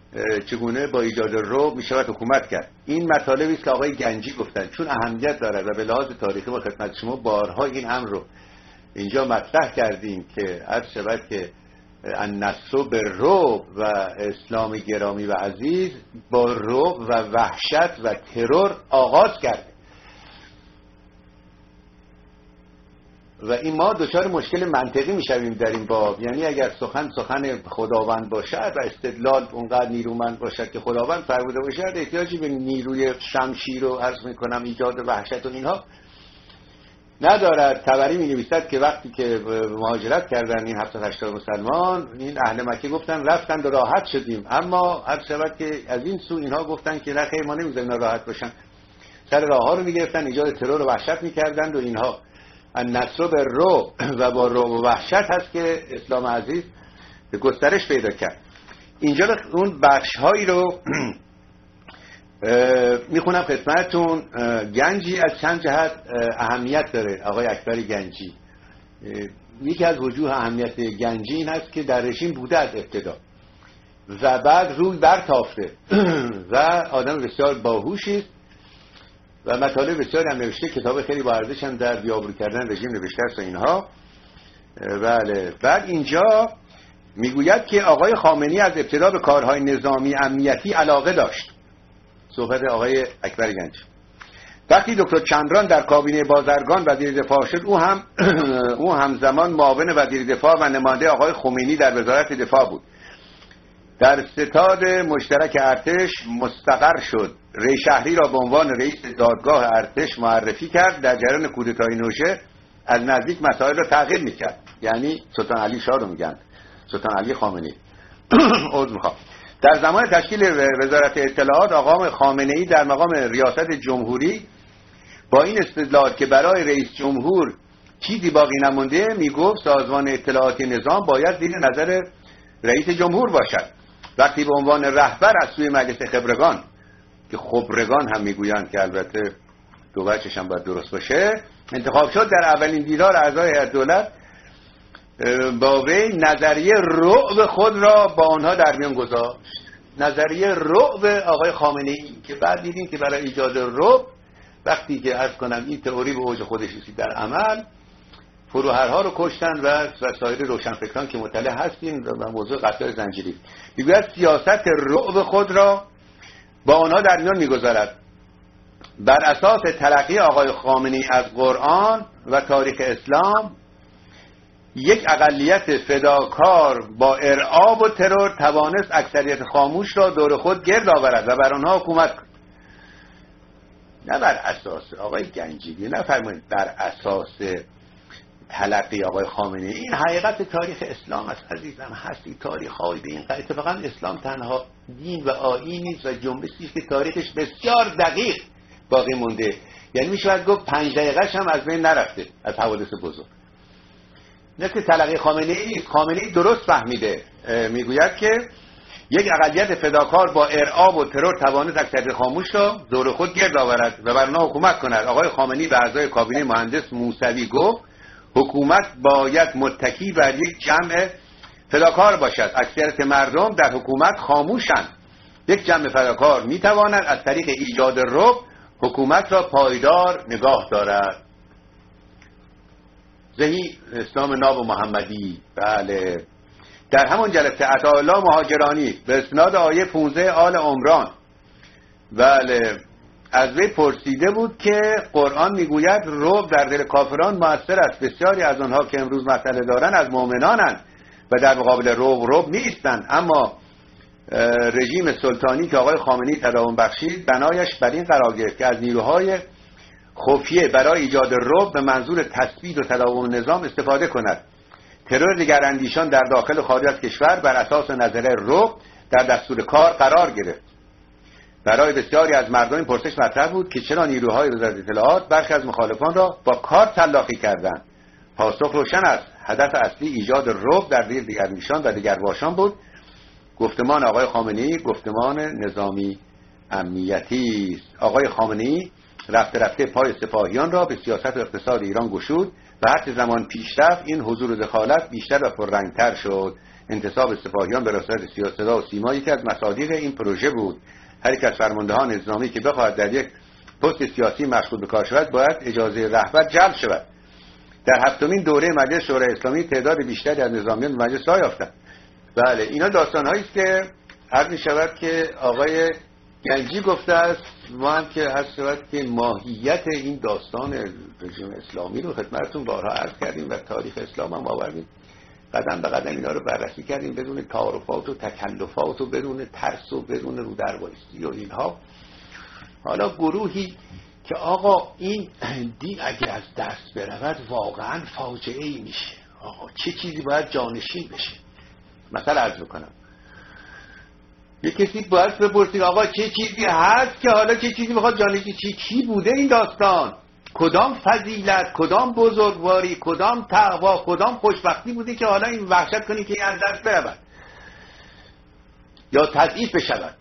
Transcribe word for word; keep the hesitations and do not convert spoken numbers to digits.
چگونه با ایجاد رعب می شود حکومت کرد. این مطالبی است که آقای گنجی گفتن، چون اهمیت دارد و به لحاظ تاریخی ما خدمت شما بارها این امر رو اینجا مطرح کردیم که عرض شود که النصر بالرعب و اسلام گرامی و عزیز با رعب و وحشت و ترور آغاز کرد و این ما دچار مشکل منطقی میشویم در این باب. یعنی اگر سخن سخن خداوند باشد و استدلال اونقدر نیرومند باشد که خداوند فرموده باشد، احتیاجی به نیروی شمشیر رو عرض میکنم ایجاد وحشت و اینها ندارد. طبری می نویسد که وقتی که مهاجرت کردن این هفتاد هشتاد مسلمان، این اهل مکه گفتن رفتن و راحت شدیم، اما هر شود که از این سو اینها گفتن که نه خیر ما نمیذاریم راحت باشن، سر راه ها رو میگرفتن، ایجاد ترور و وحشت میکردند و اینها. النصر بالرعب و با رعب و وحشت هست که اسلام عزیز به گسترش پیدا کرد. اینجا اون بخش هایی رو میخونم خدمتتون. گنجی از چند جهت اهمیت داره. آقای اکبر گنجی، یکی از وجوه اهمیت گنجی این هست که در رژیم بوده از ابتدا و بعد روی برتافته و آدم بسیار باهوشی است و مطالب بسیار هم نوشته، کتاب خیلی با ارزش هم در بیابرو کردن رژیم نوشته است و اینها. بله. بعد اینجا میگوید که آقای خامنه‌ای از ابتدا به کارهای نظامی امنیتی علاقه داشت. صحبت آقای اکبر گنجی. وقتی دکتر چندران در کابینه بازرگان وزیر دفاع شد، او هم او همزمان معاون وزیر دفاع و نماینده آقای خمینی در وزارت دفاع بود. در ستاد مشترک ارتش مستقر شد. ری شهری را به عنوان رئیس دادگاه ارتش معرفی کرد. در جریان کودتای نوشه از نزدیک مسائل را تعقیب میکرد. یعنی سلطان علی شاه رو میگن، سلطان علی خامنه‌ای. عذر میخوام. در زمان تشکیل وزارت اطلاعات آقای خامنه‌ای در مقام ریاست جمهوری با این استدلال که برای رئیس جمهور چیزی باقی نمونده، میگفت سازمان اطلاعاتی نظام باید زیر نظر رئیس جمهور باشد. وقتی به عنوان رهبر از سوی مجلس خبرگان که خبرگان هم میگویند که البته دو وجهش هم باید درست باشه انتخاب شد، در اولین دیدار اعضای هیئت دولت با وی نظریه رعب خود را با آنها در میان گذاشت. نظریه رعب آقای خامنه‌ای که بعد دیدیم که برای ایجاد رعب وقتی که عرض کنم این تئوری به اوج خودش رسید در عمل، فروهرها رو کشتن و سایر روشنفکران که مطلع هستین و موضوع قتل زنجیری. میگوید سیاست رعب خود را با آنها در میان میگذارد. بر اساس تلقی آقای خامنه‌ای از قرآن و تاریخ اسلام، یک اقلیت فداکار با ارعاب و ترور توانست اکثریت خاموش را دور خود گرد آورد و بر آنها حکومت کند. نه بر اساس آقای گنجی، نه فرمایید بر اساس تلقی آقای خامنه‌ای. این حقیقت تاریخ اسلام است عزیزم، هستی تاریخ های به این قضیه. اتفاقا اسلام تنها دین و آیین نیست و جنبشی است که تاریخش بسیار دقیق باقی مونده. یعنی میشه گفت پنج دقیقه‌اش هم از بین نرفته از حوادث بزرگ. نه که تلقی خامنه‌ای خامنه‌ای درست فهمیده. میگوید که یک اقلیت فداکار با ارعاب و ترور توانست اکثریت خاموش را دور خود گرد آورد و بر آنها حکومت کند. آقای خامنه‌ای به اعضای کابینه مهندس موسوی گفت حکومت باید متکی بر یک جمع فداکار باشد. اکثریت مردم در حکومت خاموشند. یک جمع فداکار میتواند از طریق ایجاد رعب حکومت را پایدار نگاه دارد. زهی اسلام ناب و محمدی. بله. در همون جلسه عطاالله مهاجرانی به اسناد آیه پانزده آل عمران بله از وی پرسیده بود که قرآن میگوید رعب در دل کافران موثر است، بسیاری از آنها که امروز مسئله دارن از مؤمنانند و در مقابل رعب رعب نیستند. اما رژیم سلطانی که آقای خامنه‌ای تداوم بخشید بنایش بر این قرار گرفت که از نیروهای خفیه برای ایجاد رعب به منظور تثبیت و تداوم نظام استفاده کند. ترور دگراندیشان در داخل و خارج از کشور بر اساس نظریه رعب در دستور کار قرار گرفت. برای بسیاری از مردم این پرسش مطرح بود که چرا نیروهای وزارت اطلاعات برخی از مخالفان را با کار تلاقی کردند. پاسخ روشن است. هدف اصلی ایجاد رعب در دل دگراندیشان و دگرباشان بود. گفتمان آقای خامنه‌ای گفتمان نظامی امنیتی است. آقای خامنه‌ای رفته رفته پای سپاهیان را به سیاست و اقتصاد ایران گشود و هر چه زمان پیش رفت این حضور و دخالت بیشتر و پررنگتر شد. انتصاب سپاهیان به رسالت صدا و سیما یکی از مصادیق این پروژه بود. هر یک از فرماندهان نظامی که بخواهد در یک پست سیاسی مشغول به کار شود باید اجازه رهبر جلب شود. در هفتمین دوره مجلس شورای اسلامی تعداد بیشتری از نظامیان به مجلس راه یافتند. بله، اینا داستان‌هایی است که عرض می‌شود که آقای گنجی گفته است. ما هم که هست شود که ماهیت این داستان رژیم اسلامی رو خدمتتون بارها عرض کردیم و تاریخ اسلام هم آوردیم، قدم به قدم اینا رو بررسی کردیم بدون تعارفات و تکلفات و بدون ترس و بدون رودربایستی و اینها. حالا گروهی که آقا این دین اگه از دست برود واقعا فاجعه ای میشه، آقا چه چیزی باید جانشین بشه. مثلا عرض بکنم یک کسی باید بپرسید آقا چه چیزی هست که حالا چه چیزی بخواد جانشین چی چی بوده این داستان، کدام فضیلت، کدام بزرگواری، کدام تقوا، کدام خوشبختی بوده که حالا این وحشت کنی که این از دست برود یا تضعیف بشود.